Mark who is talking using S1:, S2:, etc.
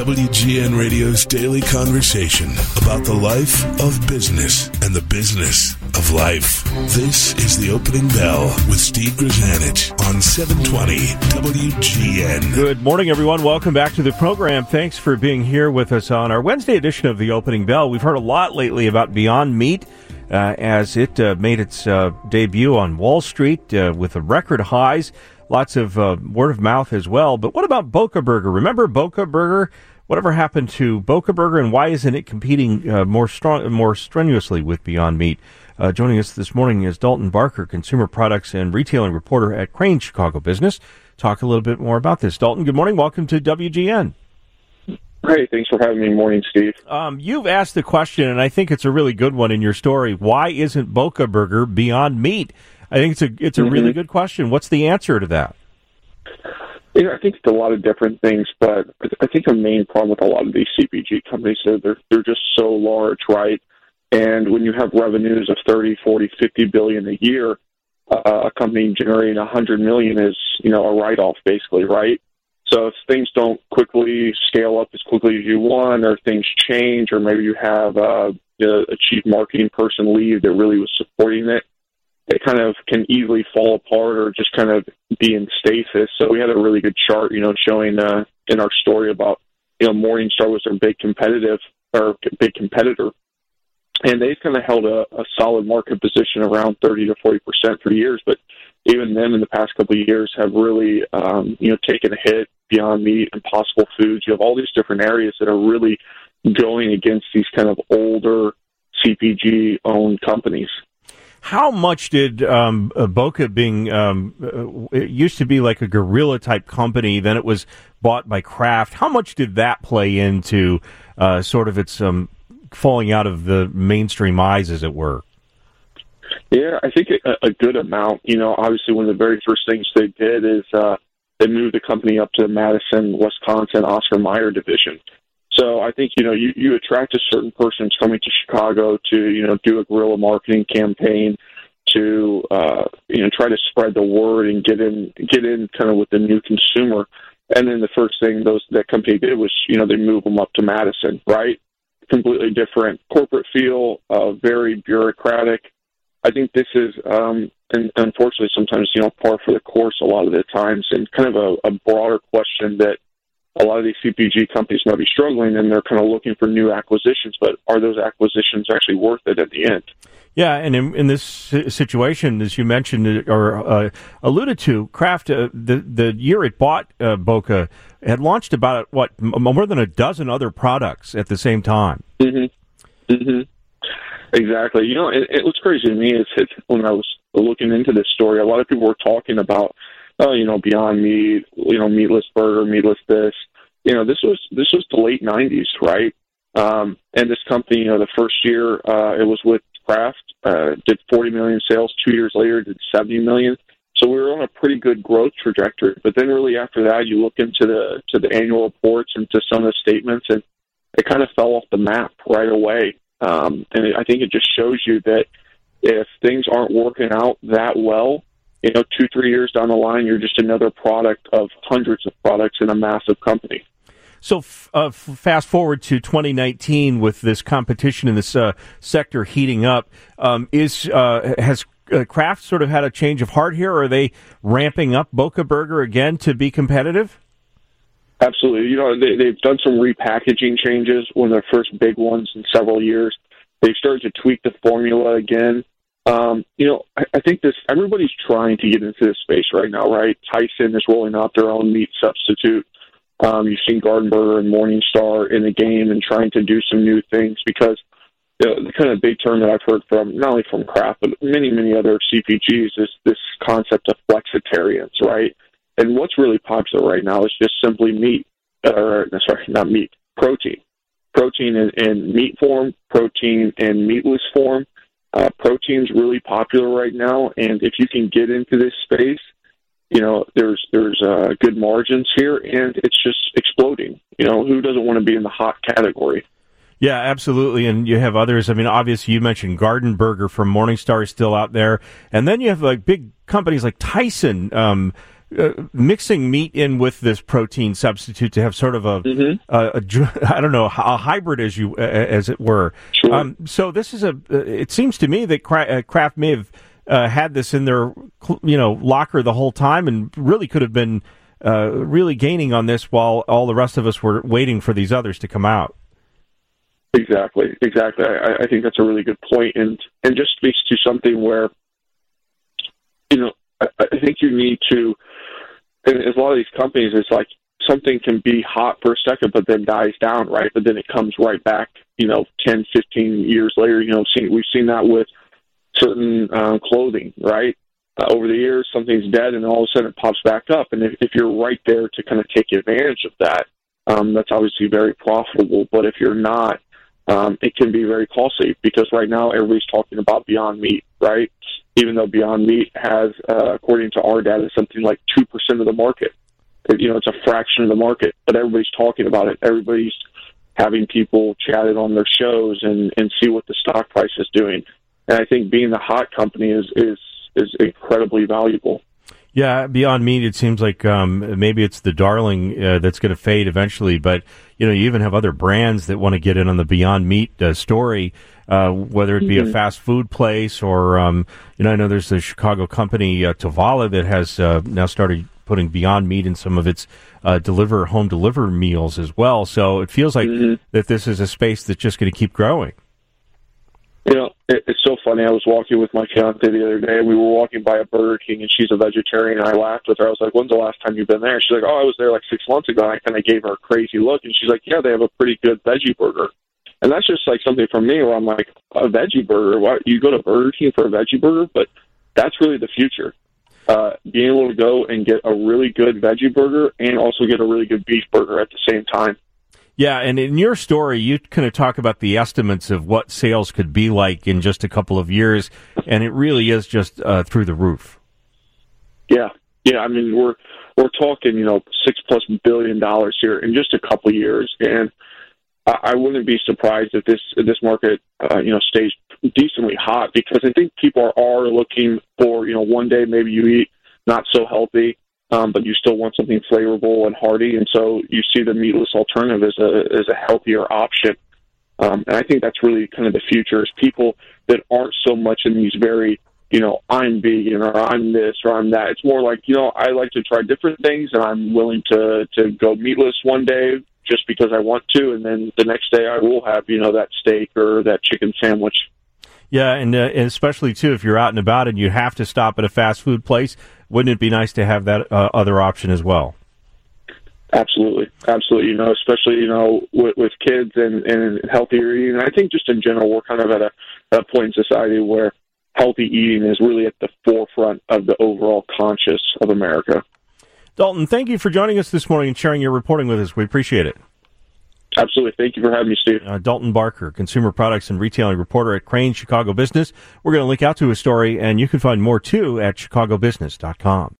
S1: WGN Radio's daily conversation about the life of business and the business of life. This is The Opening Bell with Steve Grzanich on 720 WGN.
S2: Good morning, everyone. Welcome back to the program. Thanks for being here with us on our Wednesday edition of The Opening Bell. We've heard a lot lately about Beyond Meat as it made its debut on Wall Street with record highs. Lots of word of mouth as well. But what about Boca Burger? Remember Boca Burger? Whatever happened to Boca Burger, and why isn't it competing more strenuously with Beyond Meat? Joining us this morning is Dalton Barker, consumer products and retailing reporter at Crane Chicago Business. Talk a little bit more about this. Dalton, good morning. Welcome to WGN.
S3: Great. Thanks for having me. Morning, Steve.
S2: You've asked the question, and I think it's a really good one in your story. Why isn't Boca Burger Beyond Meat? I think it's a really good question. What's the answer to that?
S3: I think it's a lot of different things, but I think the main problem with a lot of these CPG companies is they're just so large, right? And when you have revenues of 30, 40, 50 billion a year, a company generating 100 million is, a write-off basically, right? So if things don't quickly scale up as quickly as you want, or things change, or maybe you have a chief marketing person leave that really was supporting it, it kind of can easily fall apart or just kind of be in stasis. So we had a really good chart, showing in our story about, Morningstar was their big competitor, and they've kind of held a solid market position around 30 to 40% for years. But even them in the past couple of years have really, taken a hit. Beyond Meat, Impossible Foods. You have all these different areas that are really going against these kind of older CPG-owned companies.
S2: How much did Boca being it used to be like a guerrilla type company, then it was bought by Kraft. How much did that play into sort of its falling out of the mainstream eyes, as it were?
S3: Yeah, I think a good amount. Obviously one of the very first things they did is they moved the company up to the Madison, Wisconsin, Oscar Mayer division. So I think, you attract a certain person who's coming to Chicago to, do a guerrilla marketing campaign to, try to spread the word and get in kind of with the new consumer. And then the first thing that company did was, they moved them up to Madison, right? Completely different corporate feel, very bureaucratic. I think this is, and unfortunately sometimes, par for the course a lot of the times, and kind of a broader question that a lot of these CPG companies might be struggling, and they're kind of looking for new acquisitions, but are those acquisitions actually worth it at the end?
S2: Yeah, and in this situation, as you mentioned or alluded to, Kraft, the year it bought Boca, had launched about, more than a dozen other products at the same time.
S3: Mm-hmm. Mm-hmm. Exactly. What's crazy to me is when I was looking into this story, a lot of people were talking about, Beyond Meat, meatless burger, meatless this. This was the late 90s, right? And this company, the first year it was with Kraft, did 40 million sales. 2 years later, did 70 million. So we were on a pretty good growth trajectory. But then really after that, you look into the annual reports and to some of the statements, and it kind of fell off the map right away. And I think it just shows you that if things aren't working out that well, 2-3 years down the line, you're just another product of hundreds of products in a massive company.
S2: So fast forward to 2019 with this competition in this sector heating up. Has Kraft sort of had a change of heart here, or are they ramping up Boca Burger again to be competitive?
S3: Absolutely. They've done some repackaging changes, one of their first big ones in several years. They've started to tweak the formula again. I think everybody's trying to get into this space right now, right? Tyson is rolling out their own meat substitute. You've seen Garden Burger and Morningstar in the game and trying to do some new things because the kind of big term that I've heard from, not only from Kraft, but many, many other CPGs is this concept of flexitarians, right? And what's really popular right now is just simply protein. Protein in meat form, protein in meatless form. Protein's really popular right now, and if you can get into this space, there's good margins here, and it's just exploding. Who doesn't want to be in the hot category?
S2: Yeah, absolutely. And you have others. I mean, obviously, you mentioned Garden Burger from Morningstar is still out there, and then you have like big companies like Tyson. mixing meat in with this protein substitute to have sort of a hybrid as it were.
S3: Sure.
S2: So this is it seems to me that Kraft may have had this in their locker the whole time and really could have been really gaining on this while all the rest of us were waiting for these others to come out.
S3: Exactly. I think that's a really good point, and just speaks to something where, I think you need to, and a lot of these companies, it's like something can be hot for a second, but then dies down, right? But then it comes right back, 10, 15 years later. We've seen that with certain clothing, right? Over the years, something's dead, and all of a sudden it pops back up. And if you're right there to kind of take advantage of that, that's obviously very profitable. But if you're not, it can be very costly, because right now everybody's talking about Beyond Meat, right? Even though Beyond Meat has, according to our data, something like 2% of the market. It's a fraction of the market, but everybody's talking about it. Everybody's having people chat it on their shows and see what the stock price is doing. And I think being the hot company is incredibly valuable.
S2: Yeah, Beyond Meat, it seems like maybe it's the darling that's going to fade eventually, but you even have other brands that want to get in on the Beyond Meat story, whether it be a fast food place or, I know there's a Chicago company, Tovala, that has now started putting Beyond Meat in some of its home deliver meals as well. So it feels like that this is a space that's just going to keep growing.
S3: It's so funny. I was walking with my fiance the other day, and we were walking by a Burger King, and she's a vegetarian, and I laughed with her. I was like, when's the last time you've been there? She's like, I was there like 6 months ago, and I kind of gave her a crazy look, and she's like, yeah, they have a pretty good veggie burger. And that's just like something for me where I'm like, a veggie burger? What? You go to Burger King for a veggie burger? But that's really the future. Being able to go and get a really good veggie burger and also get a really good beef burger at the same time.
S2: Yeah, and in your story, you kind of talk about the estimates of what sales could be like in just a couple of years, and it really is just through the roof. Yeah.
S3: I mean, we're talking, $6+ billion here in just a couple of years, and I wouldn't be surprised if this market, stays decently hot, because I think people are looking for, one day maybe you eat not so healthy, but you still want something flavorful and hearty, and so you see the meatless alternative as a healthier option. And I think that's really kind of the future, is people that aren't so much in these very, I'm vegan or I'm this or I'm that. It's more like, I like to try different things, and I'm willing to go meatless one day just because I want to, and then the next day I will have, that steak or that chicken sandwich.
S2: Yeah, and especially, too, if you're out and about and you have to stop at a fast food place, wouldn't it be nice to have that other option as well?
S3: Absolutely. Especially, with kids and healthier eating. I think just in general, we're kind of at a point in society where healthy eating is really at the forefront of the overall conscious of America.
S2: Dalton, thank you for joining us this morning and sharing your reporting with us. We appreciate it.
S3: Absolutely. Thank you for having me, Steve.
S2: Dalton Barker, consumer products and retailing reporter at Crain's Chicago Business. We're going to link out to his story, and you can find more, too, at chicagobusiness.com.